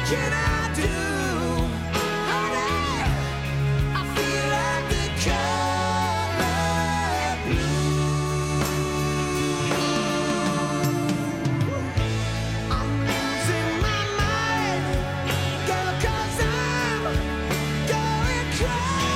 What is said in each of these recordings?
can I do? Honey, I feel like the color blue. I'm losing my mind, girl, 'cause I'm going crazy.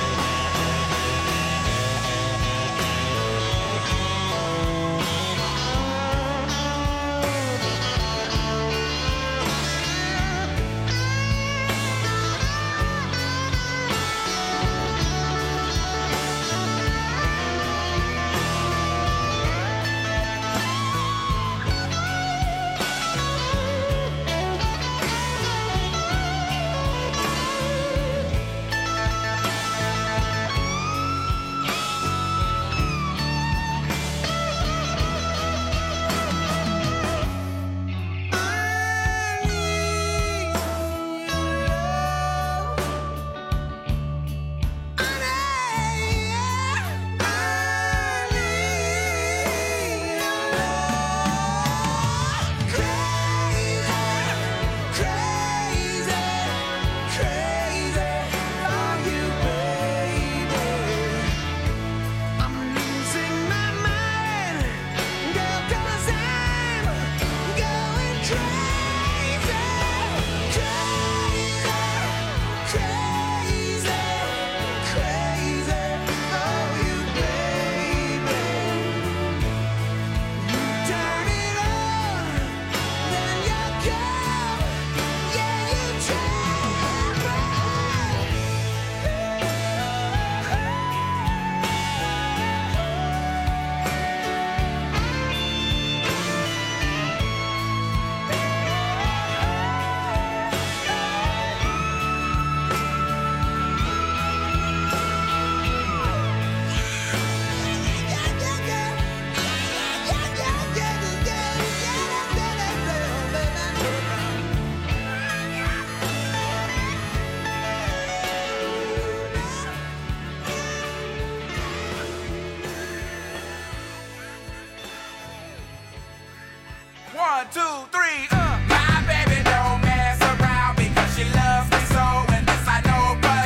One, two, three, My baby don't mess around because she loves me so, and this I know for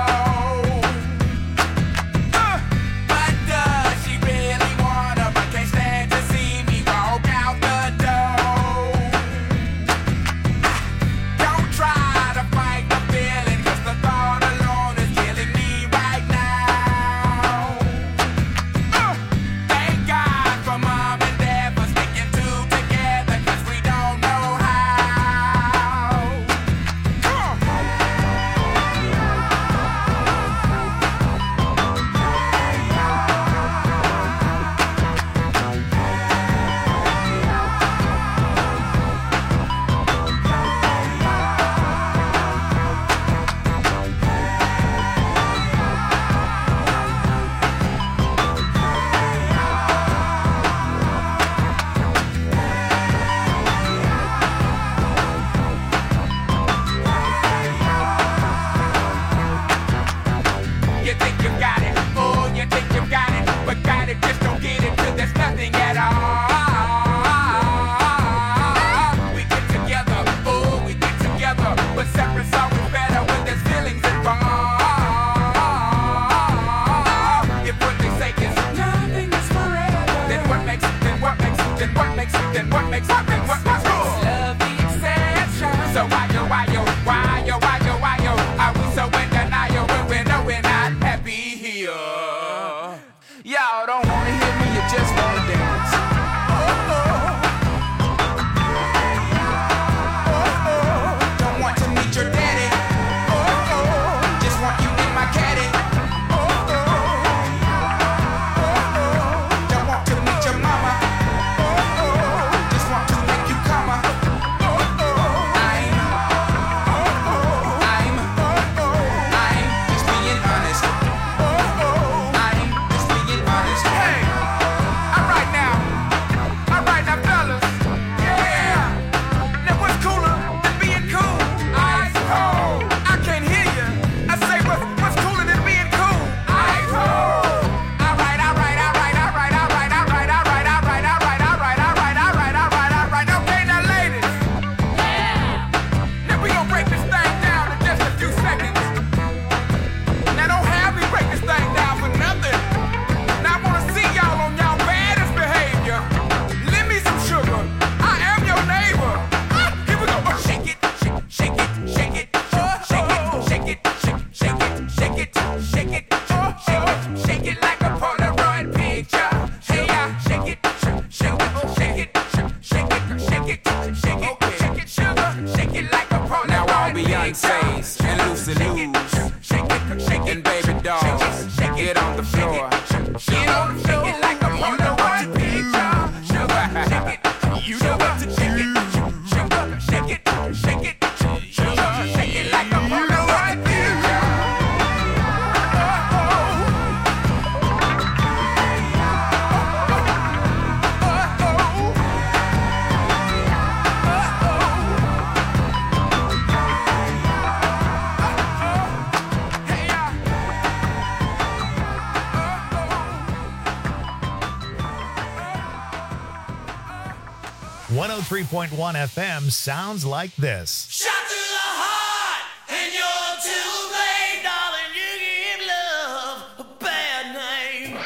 sure. But does she really wanna, but can't stand to see me walk out the door? Don't try to fight the feeling, 'cause the thought alone is killing me right now. Thank God for mom and dad for sticking together, 'cause we don't know how. Come on. You think you got it, oh, you think you got it, but got it, just don't get it till there's nothing at all. We get together, oh, we get together, but separate's always better when there's feelings involved. If what they say is nothing is forever, then what makes it, then what makes it, then what makes it, then what makes it, then what makes it? Love the exception. So why yo, are we so in denial when we know we're not happy here? Y'all don't wanna hear me, you just wanna dance. Don't want to meet your daddy. Just want you in my caddy. Don't want to meet your mama. Just want to make you come. I ain't Beyonce's and Lucy Lou's and baby dolls. Get on the floor. Get on the floor like a you know what to do. Sugar, shake it. You know what to do. Sugar, shake it, shake it. Sugar, shake it like a you know what to do. .3 FM sounds like this. Shot through the heart, and you're too late, darling. You give love a bad name.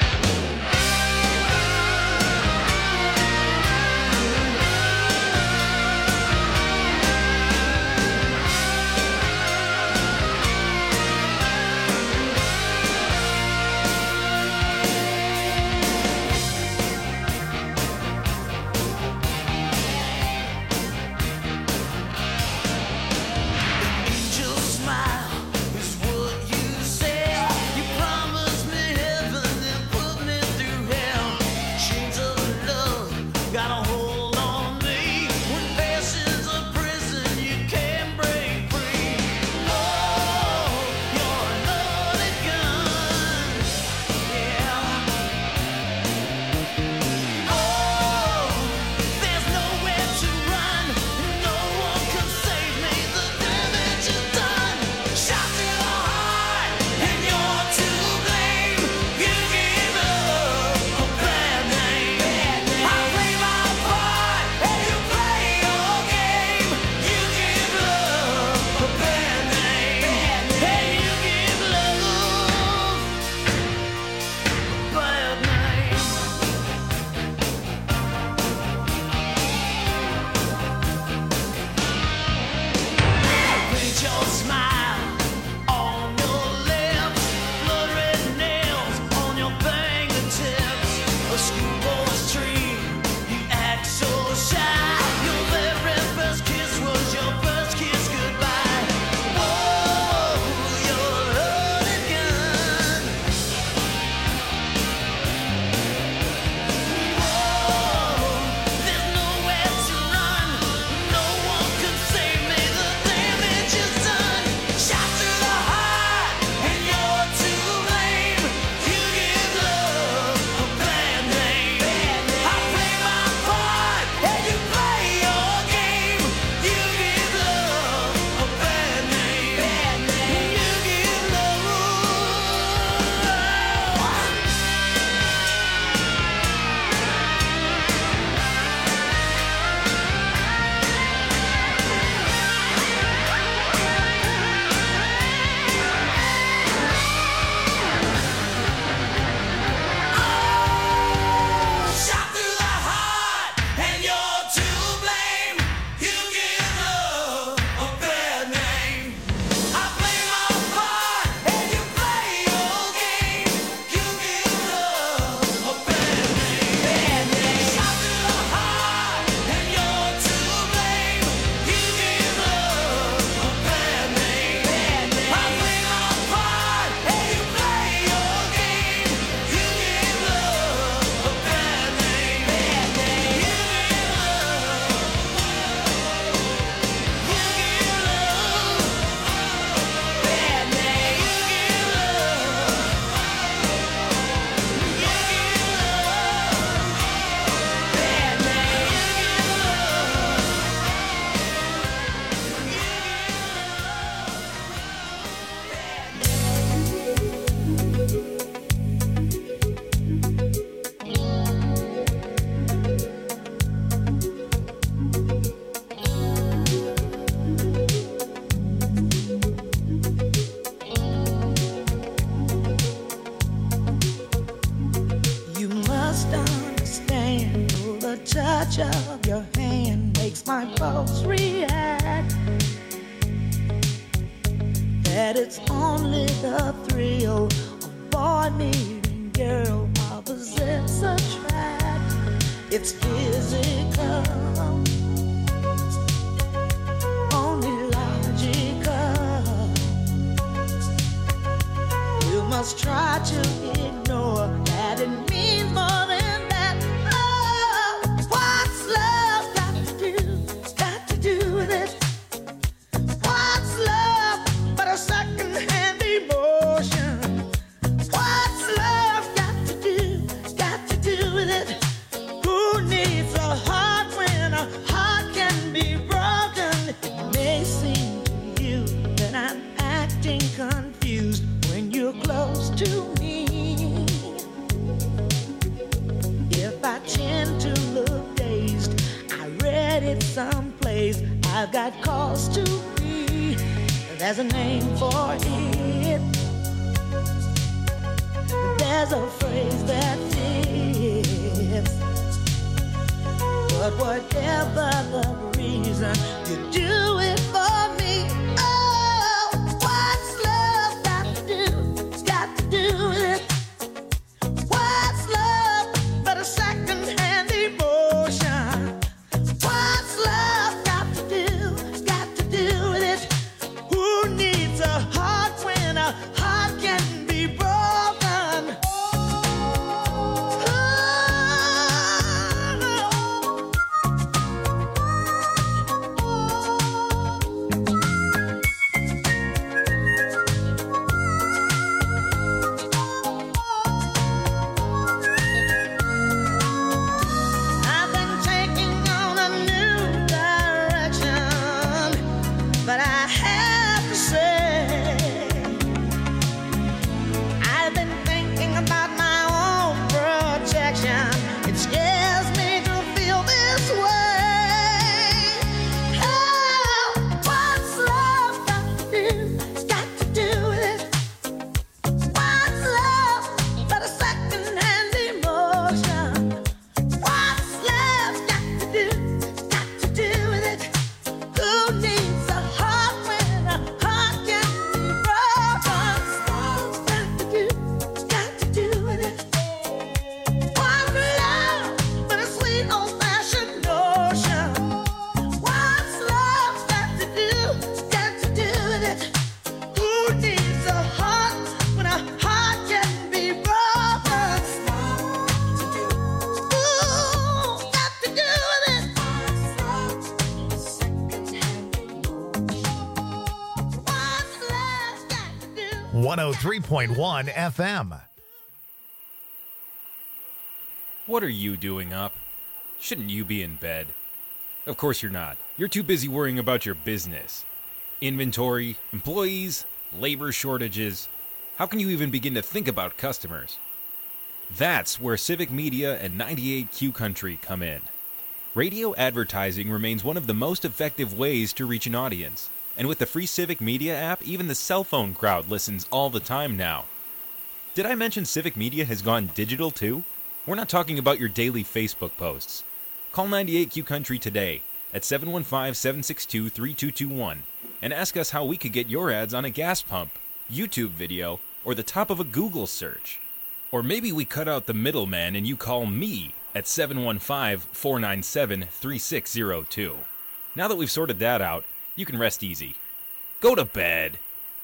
touch of your hand makes my pulse react. That it's only the thrill of boy meeting girl opposites attract. It's physical, only logical. else try to ignore that it means more than that. Oh, what's love got to do with it? What's love but a second-hand emotion? What's love got to do with it? Who needs a heart when a heart can be broken? It may seem to you that I'm acting confused when you're close to me. If I tend to look dazed, I read it someplace. I've got cause to be. There's a name for it. There's a phrase that fits. But whatever the reason, you do it for me. Oh, what's love got to do with it? What's love but a second-hand emotion? What's love got to do with it? Who needs a heart when a heart can be broken? I've been taking on a new direction, but I have to say, I've been thinking about my own protection. It scares me to feel this way. Oh, what's love got to do with it? What's love but a second-hand emotion? What's love got to do with it? Who needs a heart when a heart can be broken? Love's got to do with it. What's love but a sweet old-fashioned notion? What's love got to do with it? Who needs a heart when a heart can be broken? Ooh, got to do with it. What's love got to do? 103.1 FM. What are you doing up? Shouldn't you be in bed? Of course you're not. You're too busy worrying about your business. Inventory, employees, labor shortages. How can you even begin to think about customers? That's where Civic Media and 98Q Country come in. Radio advertising remains one of the most effective ways to reach an audience. And with the free Civic Media app, even the cell phone crowd listens all the time now. Did I mention Civic Media has gone digital too? We're not talking about your daily Facebook posts. Call 98Q Country today at 715-762-3221 and ask us how we could get your ads on a gas pump, YouTube video, or the top of a Google search. Or maybe we cut out the middleman and you call me at 715-497-3602. Now that we've sorted that out, you can rest easy. Go to bed.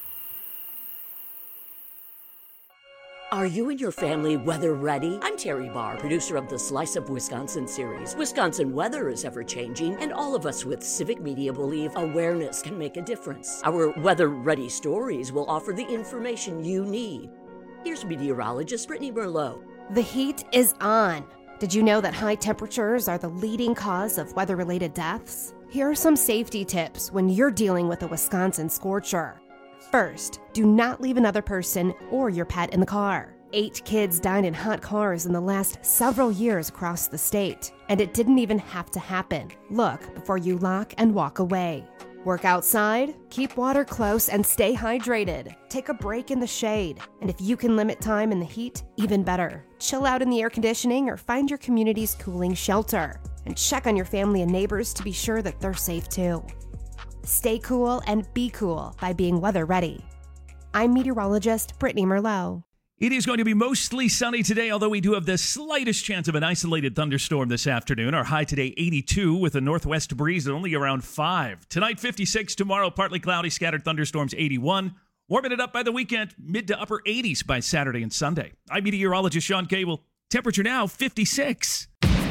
Are you and your family weather ready? I'm Terry Barr, producer of the Slice of Wisconsin series. Wisconsin weather is ever-changing, and all of us with Civic Media believe awareness can make a difference. Our weather-ready stories will offer the information you need. Here's meteorologist Brittany Merlot. The heat is on. Did you know that high temperatures are the leading cause of weather-related deaths? Here are some safety tips when you're dealing with a Wisconsin scorcher. First, do not leave another person or your pet in the car. 8 kids died in hot cars in the last several years across the state, and it didn't even have to happen. Look before you lock and walk away. Work outside, keep water close, and stay hydrated. Take a break in the shade, and if you can limit time in the heat, even better. Chill out in the air conditioning or find your community's cooling shelter, and check on your family and neighbors to be sure that they're safe too. Stay cool and be cool by being weather ready. I'm meteorologist Brittany Merlot. It is going to be mostly sunny today, although we do have the slightest chance of an isolated thunderstorm this afternoon. Our high today, 82, with a northwest breeze at only around 5. Tonight, 56. Tomorrow, partly cloudy, scattered thunderstorms, 81. Warming it up by the weekend, mid to upper 80s by Saturday and Sunday. I'm meteorologist Sean Cable. Temperature now 56.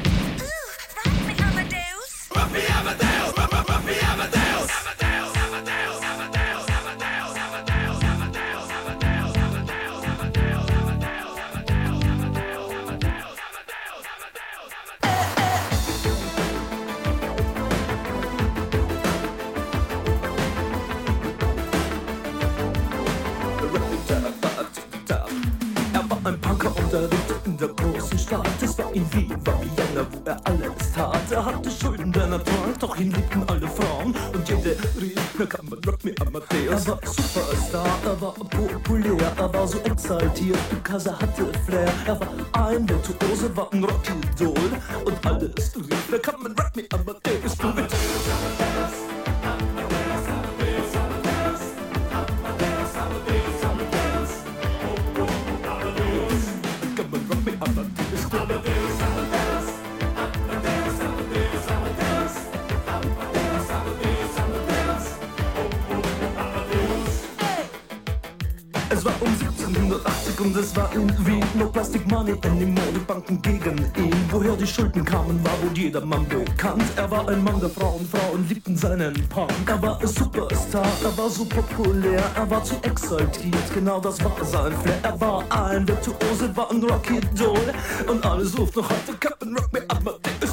Ein Punker unterrichtete in der großen Stadt. Es war in Wien, war Vienna, wo alles tat. Er hatte Schulden, der Natur, doch ihn liebten alle Frauen. Und jede rief, na kann man Rock me Amadeus. Er war Superstar, er war populär, er war so exaltiert, because er hatte Flair. Er war ein Virtuose, war ein Rockidol. Und alles rief, na kann man Rock me Amadeus. Du mit Es war um 1780 und es war in Wien. No plastic money anymore, die Banken gegen ihn. Woher die Schulden kamen, war wohl jedermann bekannt. Er war ein Mann der Frauen, Frauen liebten seinen Punk. Er war ein Superstar, er war so populär, er war zu exaltiert, genau das war sein Flair. Er war ein Virtuose, war ein Rockidol. Und alle suchten noch heute Captain Rock me Amadeus.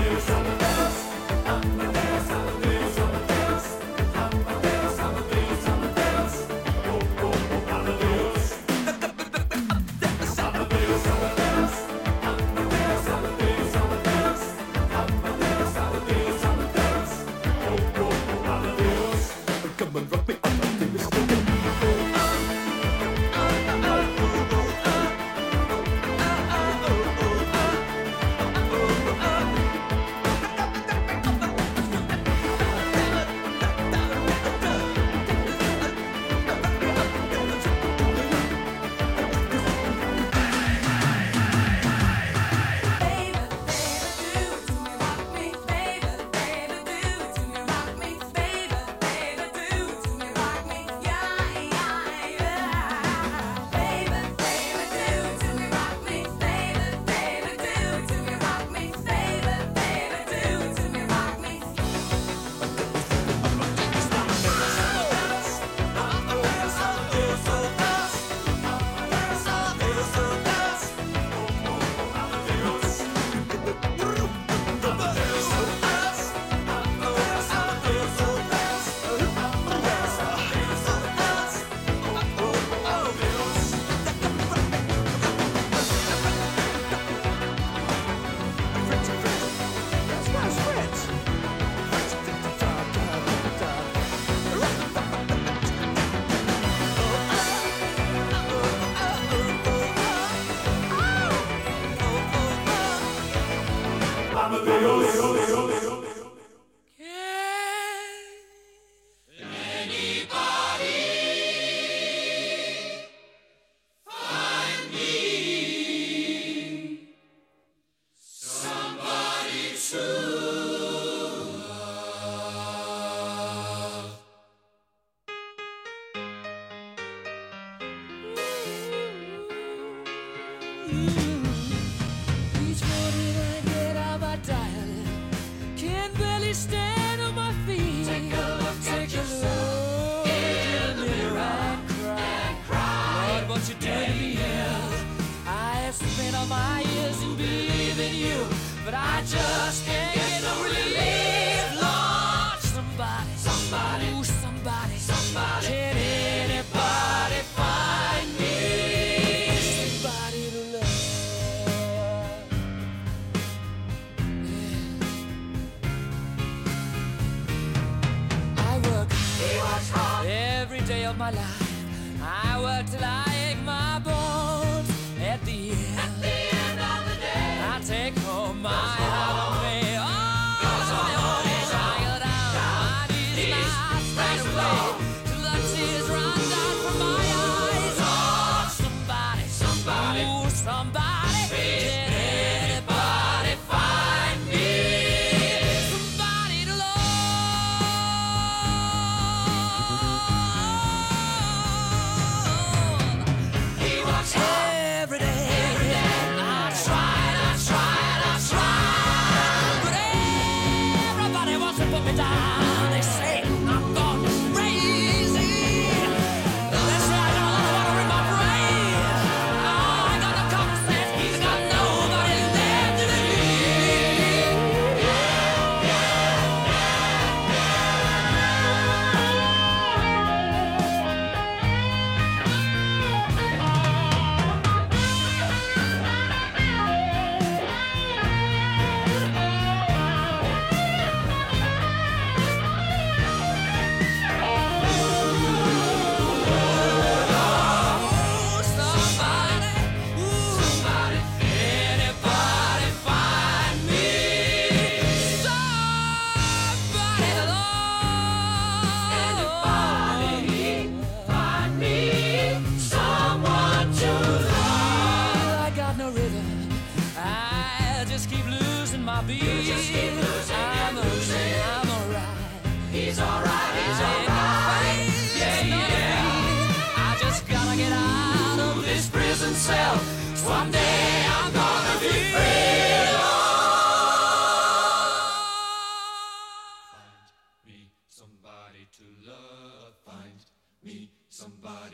Each morning I get out my diary, can't barely stand on my feet. Take a look in the mirror and cry. Lord, what you doing to me is I have spent all my years in believing you, but I just can't get no relief. Lord, somebody, ooh, somebody, can anybody find me somebody to love? I work hard every day of my life. I work till I ache my bones. At the end of the day, I take home my heart of me. Tired out, my knees not straight away till the tears run down from my eyes. Oh, somebody, ooh, somebody, can anybody find me somebody to love?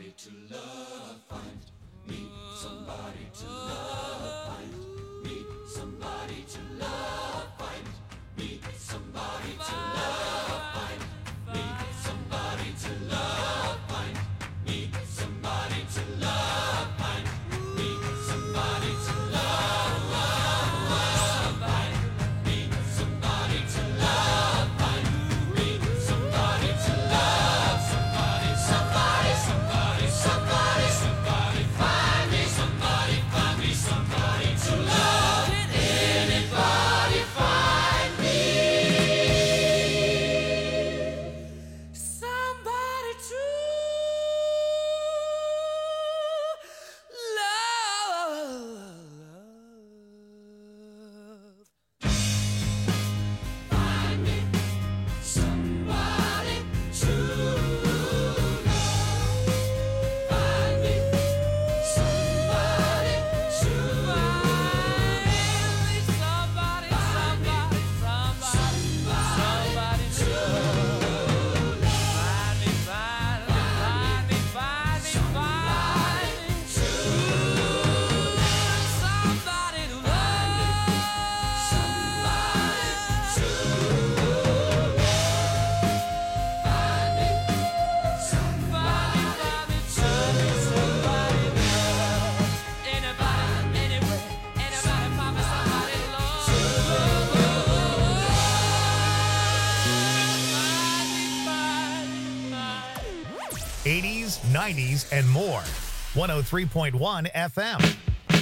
80s, 90s, and more. 103.1 FM.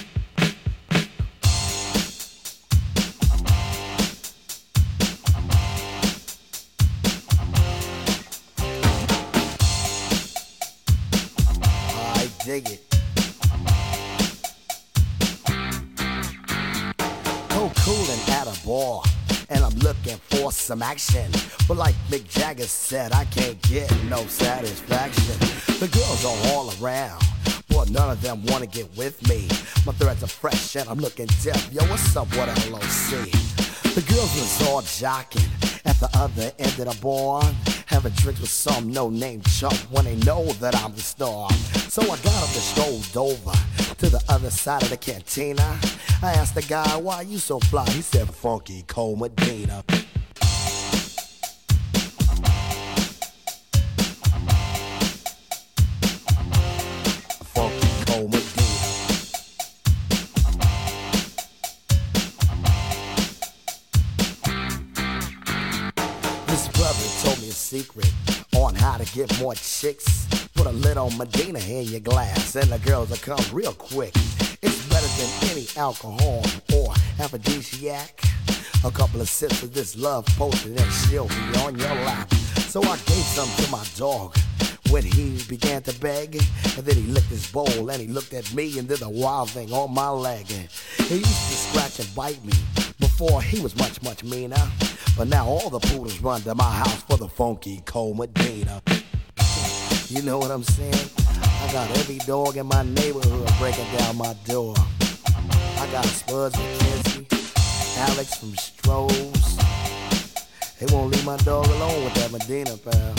I dig it. Go coolin' at a bar, and I'm looking for some action. But like Mick Jagger said, I can't get no satisfaction. The girls are all around, but none of them wanna get with me. My threads are fresh and I'm looking deaf. Yo, what's up, what LOC? The girls was all jocking at the other end of the bar, having drinks with some no-name chump when they know that I'm the star. So I got up and strolled over to the other side of the cantina. I asked the guy, why you so fly? He said, Funky Cole Medina. Funky Cole Medina. This brother told me a secret on how to get more chicks. Put a little Medina in your glass and the girls will come real quick. It's better than any alcohol or aphrodisiac. A couple of sips of this love potion and she'll be on your lap. So I gave some to my dog when he began to beg. And then he licked his bowl and he looked at me and did a wild thing on my leg. And he used to scratch and bite me before he was much, much meaner. But now all the poodles run to my house for the Funky Cole Medina. You know what I'm saying? I got every dog in my neighborhood breaking down my door. I got Spuds McKenzie, Alex from Strohs. They won't leave my dog alone with that Medina, pal.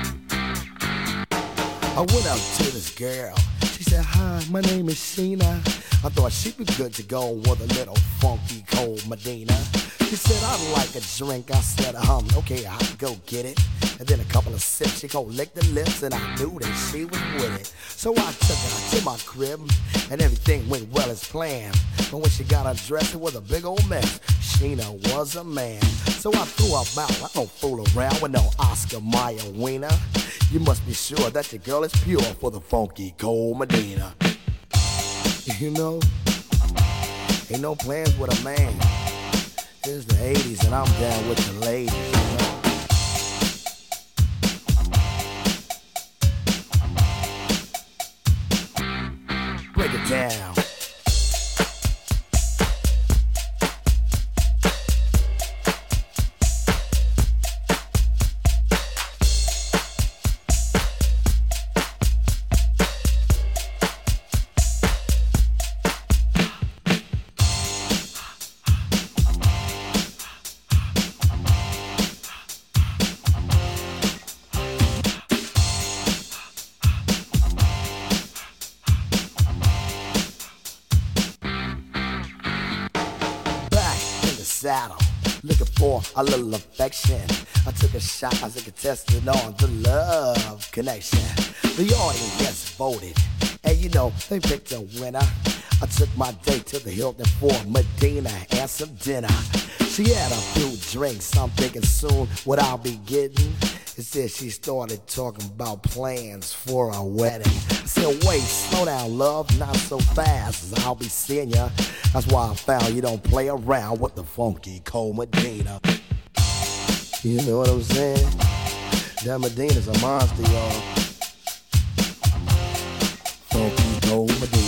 I went out to this girl. She said, hi, my name is Sheena. I thought she'd be good to go with a little Funky Cole Medina. She said, I'd like a drink. I said, okay, I'll go get it. And then a couple of sips, she gon' lick the lips, and I knew that she was with it. So I took her to my crib, and everything went well as planned. But when she got undressed, it was a big old mess. Sheena was a man. So I threw her out. I don't fool around with no Oscar Mayer wiener. You must be sure that your girl is pure for the Funky Cole Medina. You know, ain't no plans with a man. It's the 80s and I'm down with the ladies, you know. Break it down. saddle, looking for a little affection. I took a shot as a contestant on the love connection. The audience voted, and you know, they picked a winner. I took my date to the Hilton for Medina and some dinner. She had a few drinks, I'm thinking soon what I'll be getting. Instead she started talking about plans for a wedding. I said, wait, slow down, love, not so fast, I'll be seeing ya. That's why I found you don't play around with the funky Cold Medina. You know what I'm saying? That Medina's a monster, y'all. Funky Cold Medina.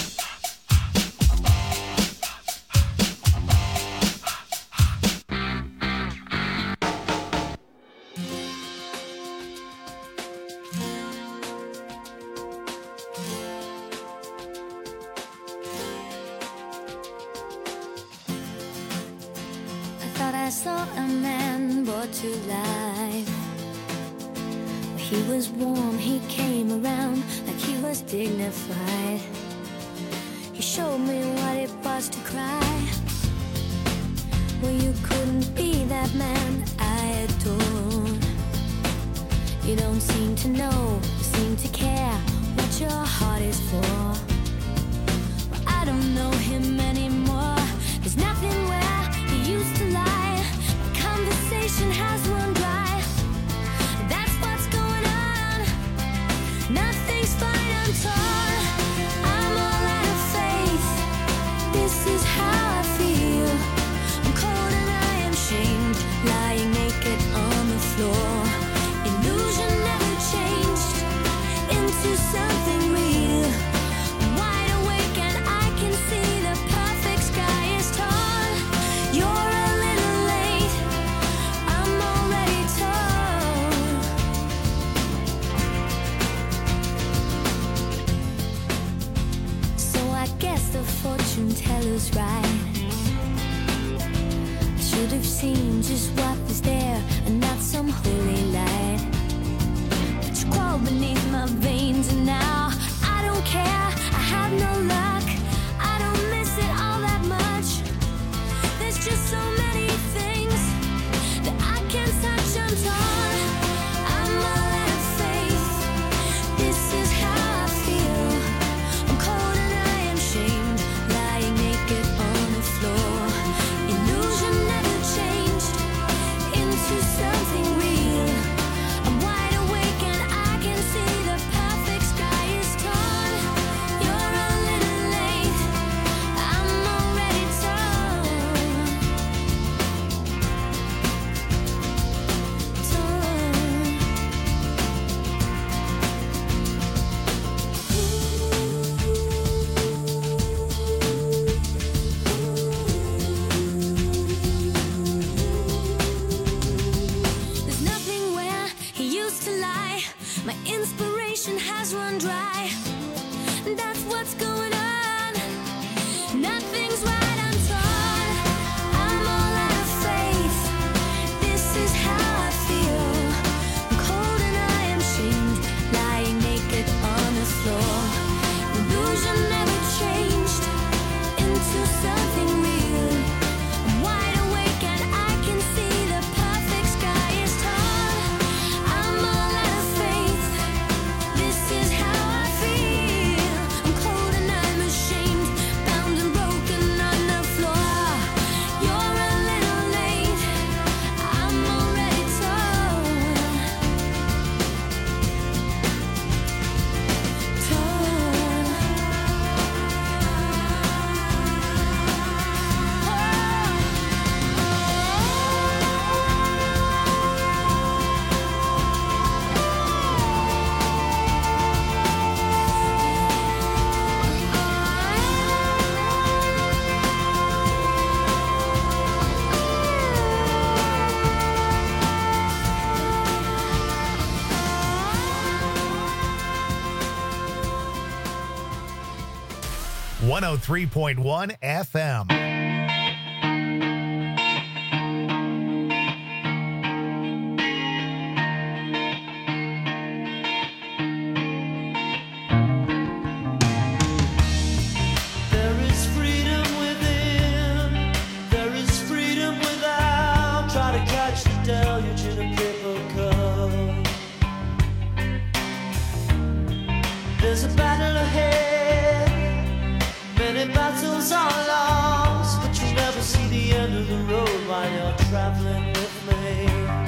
I saw a man brought to life. He was warm, he came around like he was dignified. He showed me what it was to cry. Well, you couldn't be that man I adored. You don't seem to know, you seem to care what your heart is for. Well, I don't know him anymore. There's nothing where he used to lie. Conversation has run dry. That's what's going on. Nothing's fine, I'm torn. I'm all out of faith. This is how I feel. I'm cold and I am shamed, lying naked on the floor. Illusion never changed into something real. I'm wide awake and I can see the perfect sky is torn. You're a little late. I'm already torn. So I guess the fortune teller's right. I should have seen just what was there and not some holy light. But you crawl beneath my veins and now I don't care. I have no luck. I don't miss it all that much. There's just so many things that I can't touch. I'm torn. I'm all out of faith. This is how I feel. I'm cold and I am shamed, lying naked on the floor. Illusion never changed into something real. I'm wide awake and I can see the perfect sky is torn. You're a little late. I'm already torn. There's nothing where he used to lie. My inspiration has run dry. That's what's going on. Nothing's right, I'm torn. I'm all out of faith. This is how I feel. I'm cold and I am shamed, lying naked on the floor. Illusion never changed into something real. I'm wide awake and I can see the perfect sky is torn. I'm all out of faith. This is how I feel. I'm cold and I'm ashamed, bound and broken on the floor. You're a little late. I'm already torn. One 103.1 FM. There is freedom within. There is freedom There's a battle ahead, many battles are lost, but you'll never see the end of the road while you're traveling with me.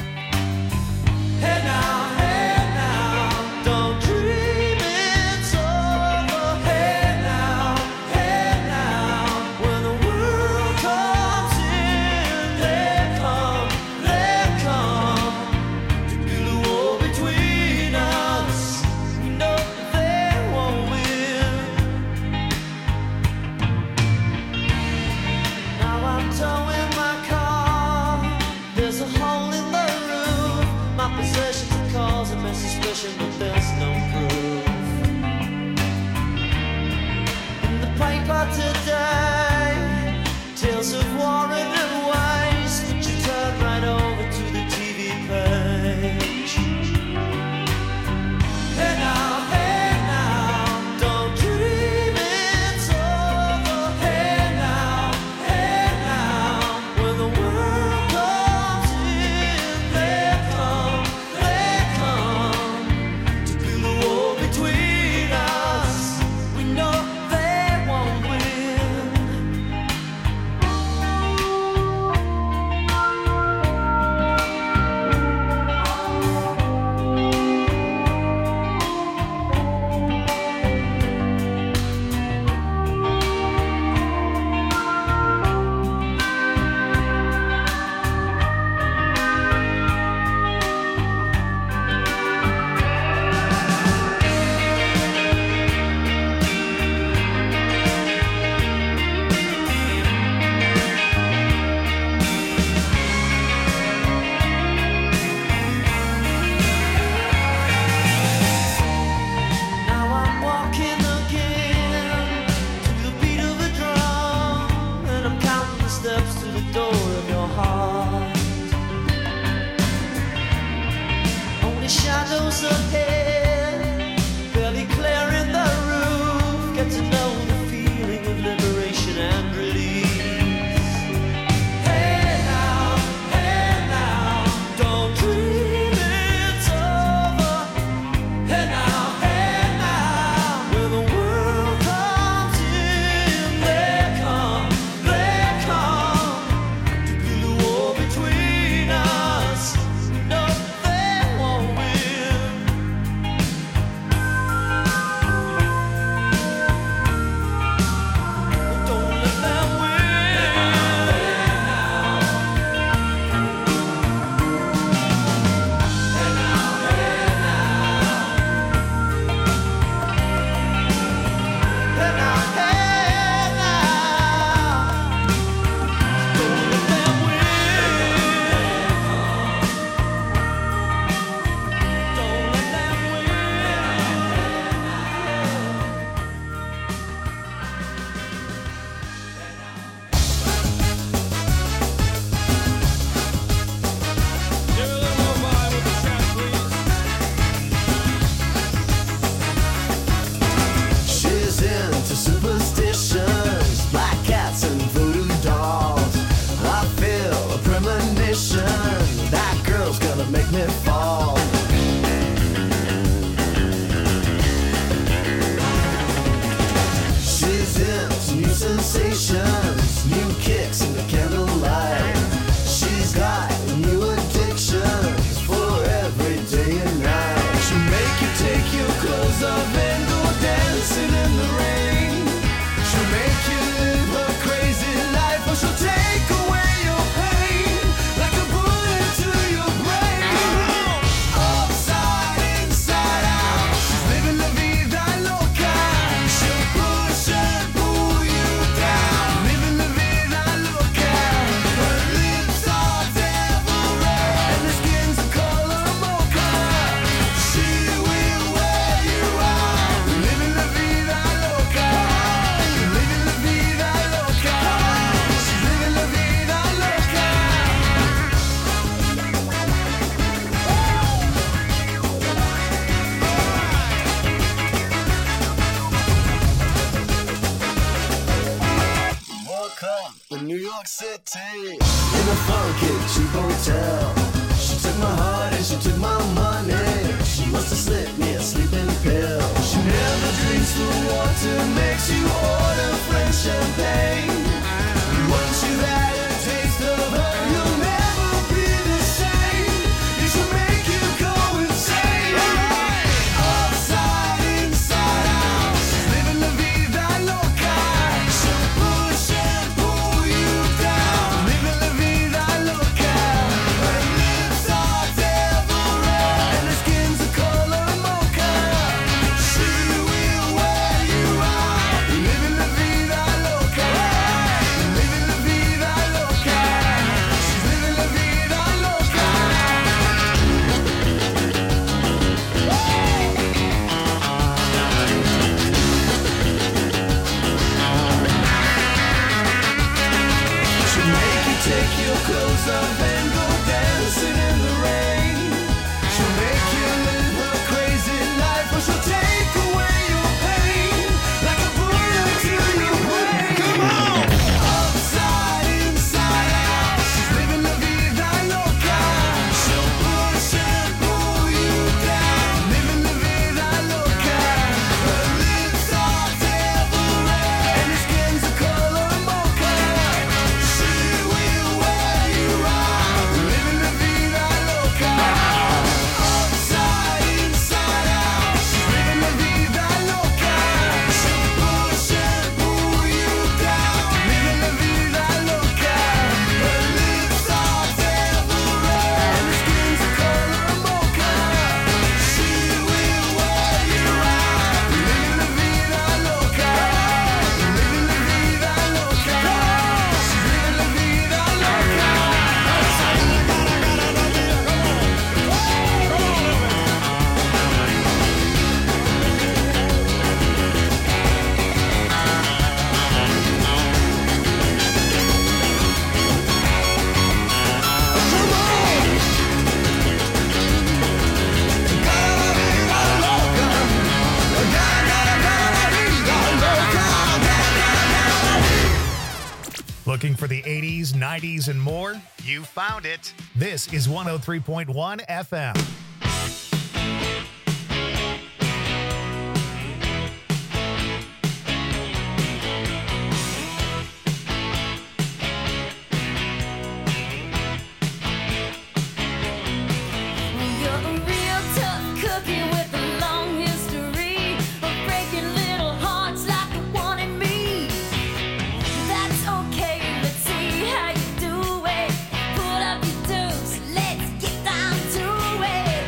Hey now, don't dream it's over. Hey now, when the world comes in, they come to build a wall between us. We know they won't win. Now I'm towing my car. There's a hole in the roof. My possessions are causing me suspicion, but there's no proof. In the paper today, tales of war and waste, but you turn right over to the TV page. Hey now, don't dream it's over. Hey now, when the world comes in, they come to build a wall between us. We know they won't win. Now I'm walking again to the beat of a drum, and I'm counting the steps to the door of your heart. Only shadows ahead, barely clearing the roof. Get to know the feeling of liberation and release. Hey now, don't dream it's over. Hey now, when the world comes in, they come to build a wall between us. No, they won't win. Don't let them win. Hey now, don't let them win. Don't let them She's into superstitions, black cats and voodoo dolls. I feel a premonition, that girl's gonna make me fall. She's into new sensations, new kicks in the candlelight. She's got new addictions for every day and night. She'll make you take your clothes off and go dancing in the rain. She'll make you live her crazy life, or she'll take away your pain like a bullet to your brain. Upside, inside out, she's living la vida loca. She'll push and pull you down, living la vida loca. Her lips are devil red and her skin's a color mocha. She will wear you out, living la vida loca, living la vida loca. She's living la vida loca. Welcome to New York City, in a funky cheap hotel. She took my heart and she took my money. She must have slipped me a sleeping pill. She never makes you order French champagne. Once you've had a taste of her, you'll never be the same. It should make you go insane. Upside, inside out, she's living la vida loca. She'll push and pull you down, living la vida loca. Her lips are devil red and her skin's the color mocha. She will wear you out, living la vida loca. Living la vida loca. She's living la vida loca. She'll make you take your clothes off and go dancing in the rain. She'll make you live her crazy life, or she'll take away your pain like a bullet to your brain. Come on! Upside, inside out, she's living la vida loca. She'll push and pull you down, living la vida loca. Her lips are devil red and her skin's the color mocha. She will wear you out, living la vida loca. Upside, inside out, she's living la vida loca. She'll push and pull you down, living la vida loca. Her lips are devil red and her skin's the color mocha. She will wear you out, living la vida loca. Living la vida loca. She's living la vida loca. Looking for the 80s, 90s, and more? You found it. This is 103.1 FM. You're a real tough cookie with a long history of breaking little hearts like the one in me. That's okay, let's see how you do it. Pull up your dukes, let's get down to it.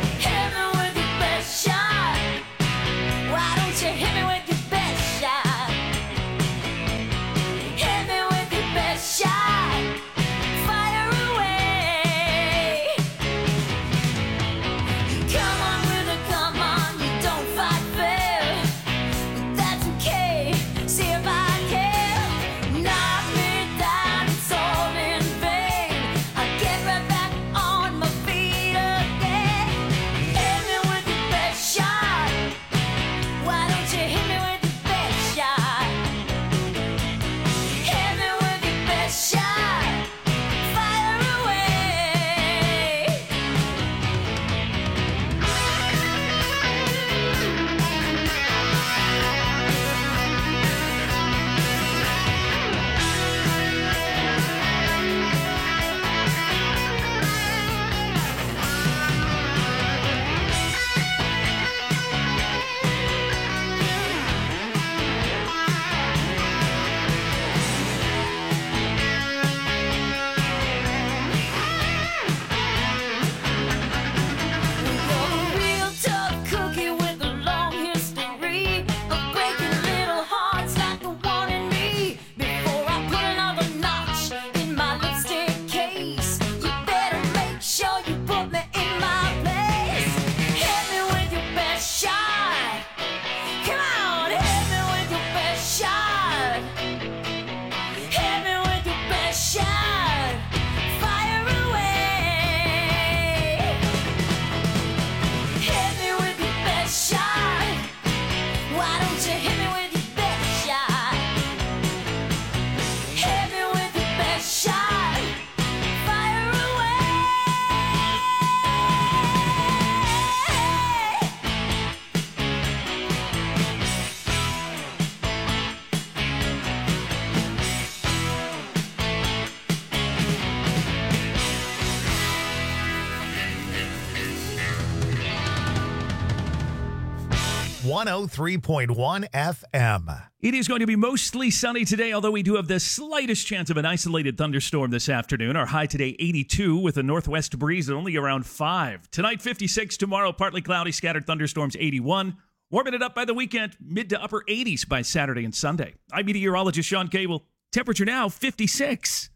103.1 FM. It is going to be mostly sunny today, although we do have the slightest chance of an isolated thunderstorm this afternoon. Our high today, 82, with a northwest breeze at only around 5. Tonight, 56. Tomorrow, partly cloudy, scattered thunderstorms, 81. Warming it up by the weekend, mid to upper 80s by Saturday and Sunday. I'm meteorologist Sean Cable. Temperature now, 56.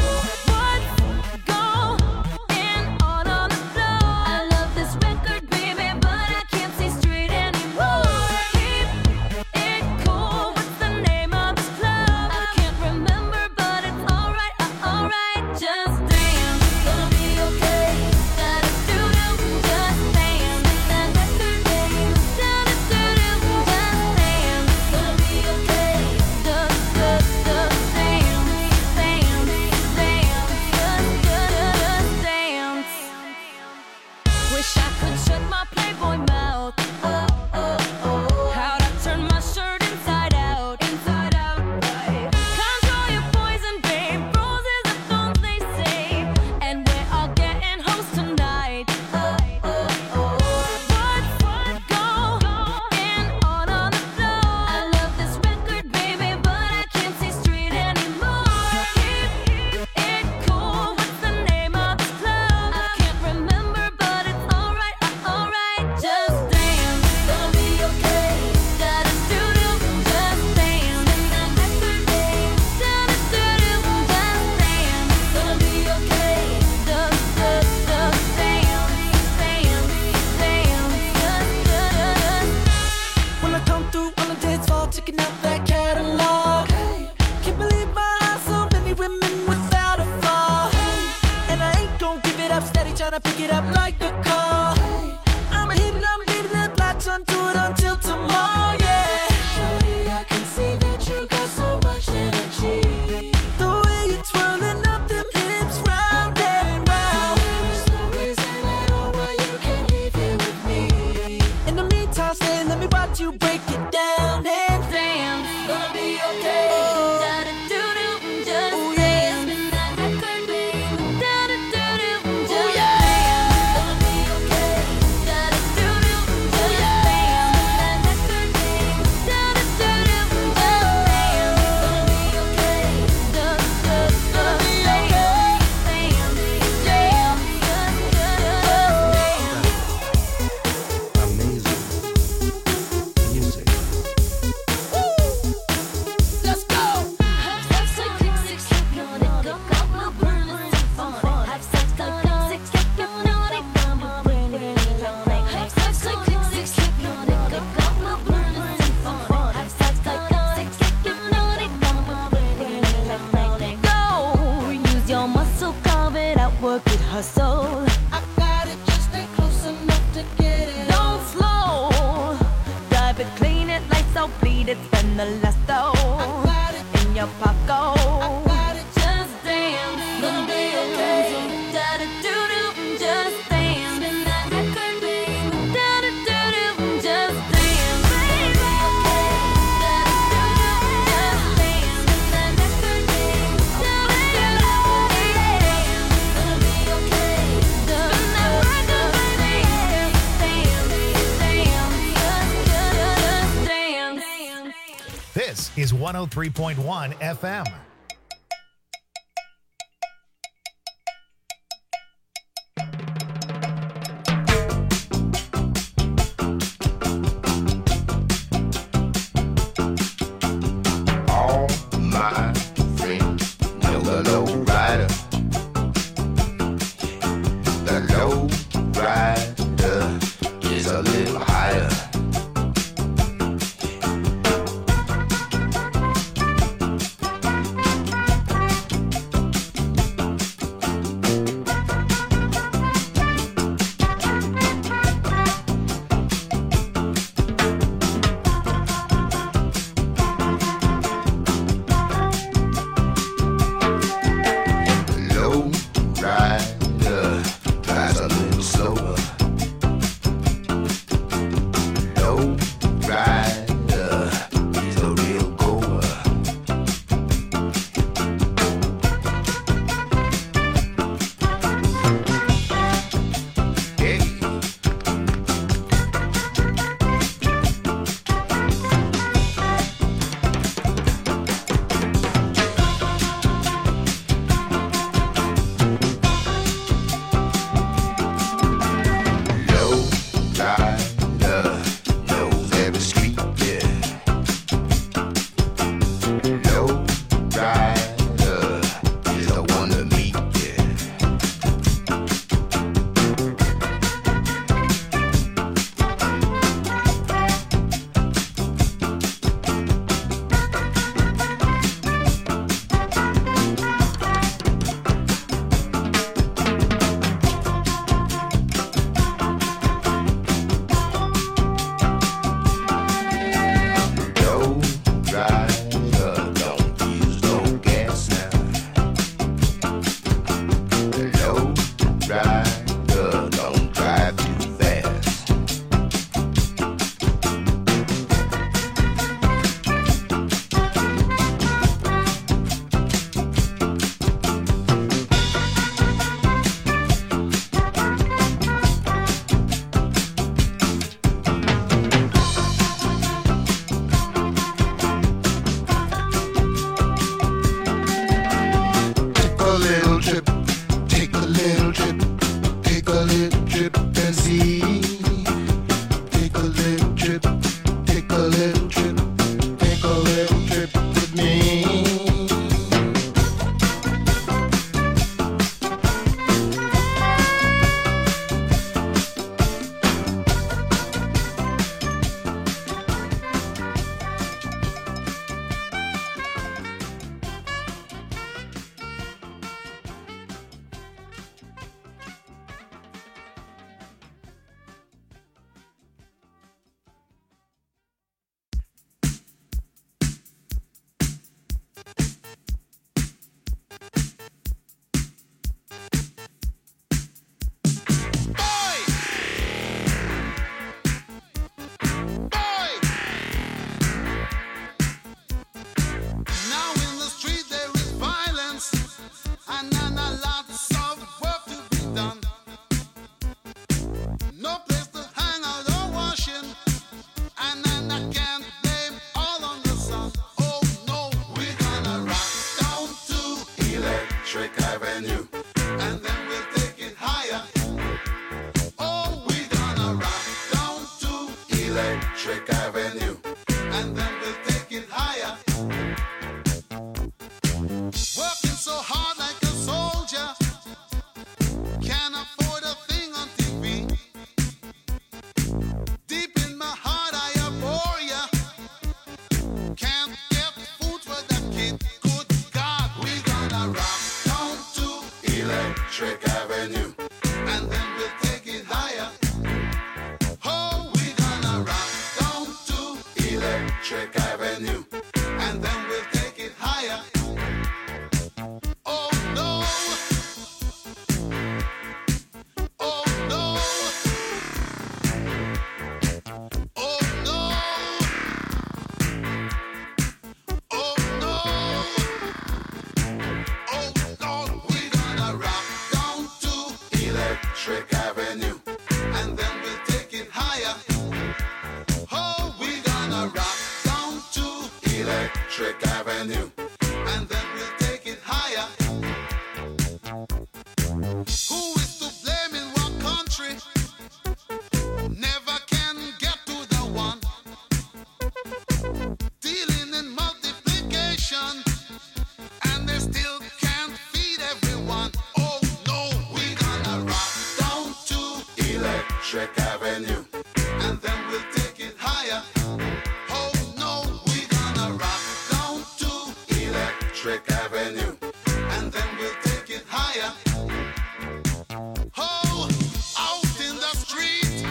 Baby up, steady tryna pick it up like a call. I'm hitting, I'm beating it, latch onto it until tomorrow, yeah. Shorty, I can see that you got so much energy. The way you're twirling up them hips round and round. There's no reason at all why you can't leave here with me. In the meantime, stay, let me watch you break it down and damn, gonna be okay. Work it, hustle. I got it, just stay close enough to get it. Don't slow, dive it, clean it, lights out, bleed it, spend the last dough. I got it in your pocket. I got it, just dance, gonna be okay. Da da do do, just dance. Spin that record, baby. Da da do do, just dance, baby. Okay. Da da do do, just dance. Spin that record, baby. Da da do do, yeah. This is 103.1 FM. All my friends know the low rider. The low rider is a little higher. Electric Avenue, and then we'll take it higher. Working so hard like a soldier, can't afford a thing on TV. Deep in my heart I abhor ya. Can't get food for the kid. Good God, we gonna rock down to Electric Avenue, and then we'll take it higher. Oh, we gonna rock down to Electric Avenue, and then we'll take it higher. Oh no. Oh no. Oh no. Oh no. Oh Lord, we gonna rock down to Electric Avenue, and then we'll take it higher. Oh, we gonna rock down to Electric Avenue, and then we'll take it higher. Who is to blame in what country? Never can get to the one. Dealing in multiplication, and they still can't feed everyone. Oh no, we gonna rock down to Electric Avenue, and then we'll take it higher. Oh no, we gonna rock down to Electric Avenue, and then we'll take it higher. Oh, out in the street,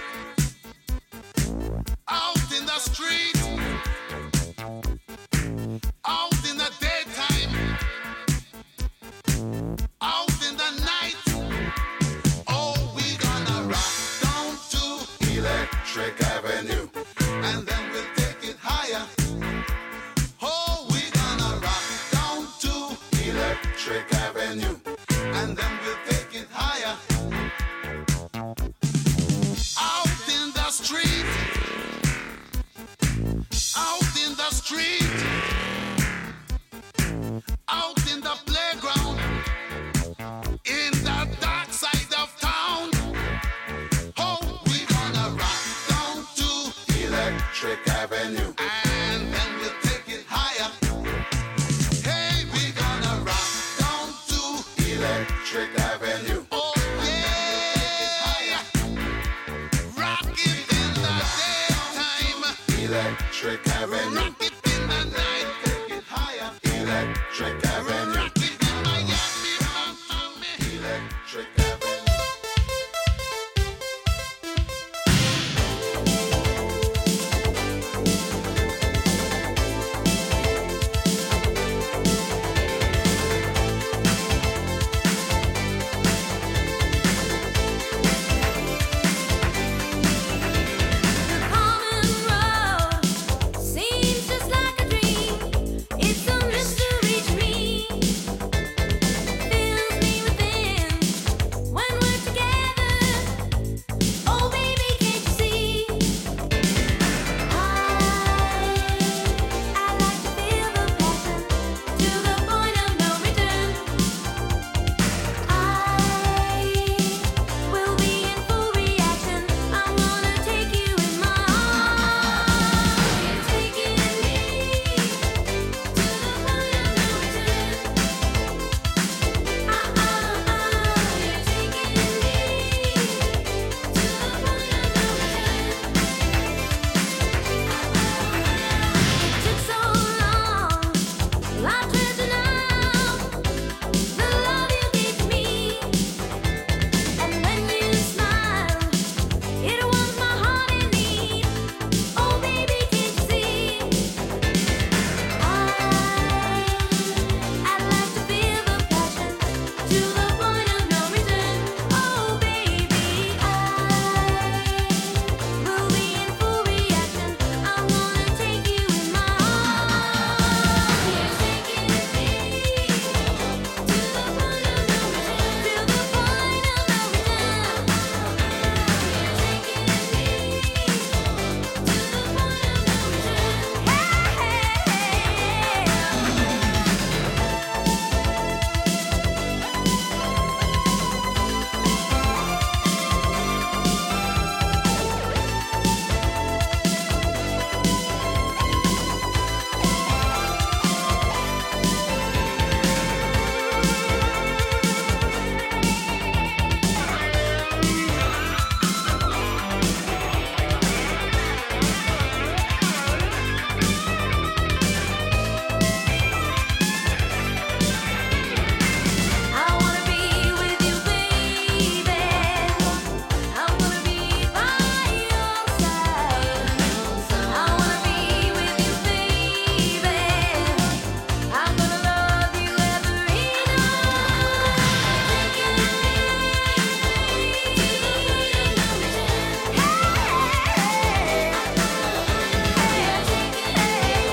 out in the street, out in the daytime, out in the night. Oh, we gonna rock down to Electric Avenue, and then we'll take it higher. Oh, we gonna rock down to Electric Avenue, and then we'll take it higher. Out in the street, out in the street, out in the playground, in the dark side of town. Oh, we gonna rock down to Electric Avenue, and then we'll take it higher. Hey, we gonna rock down to Electric Avenue. Oh yeah, rock it in the daytime. Electric Avenue.